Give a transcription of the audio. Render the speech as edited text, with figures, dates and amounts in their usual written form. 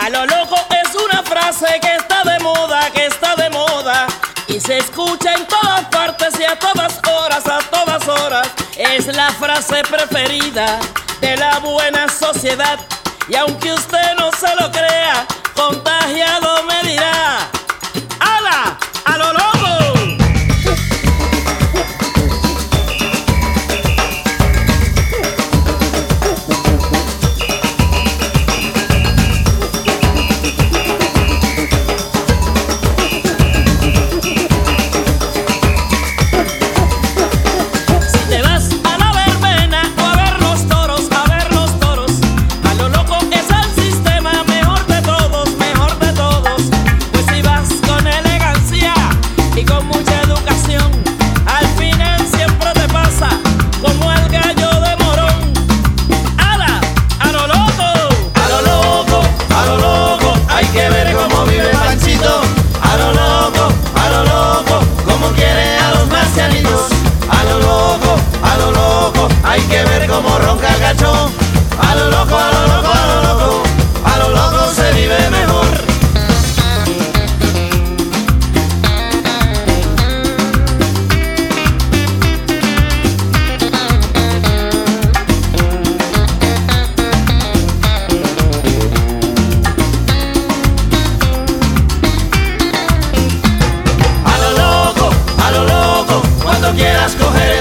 lo loco es una frase que está de moda, y se escucha en todas partes y a todas horas. Es la frase preferida de la buena sociedad. Y aunque usted no se lo crea, contagiado me dirá: ¡hala! ¡A lo loco! Hay que ver cómo ronca el gacho. A lo loco, a lo loco, a lo loco, a lo loco se vive mejor. A lo loco, cuando quieras coger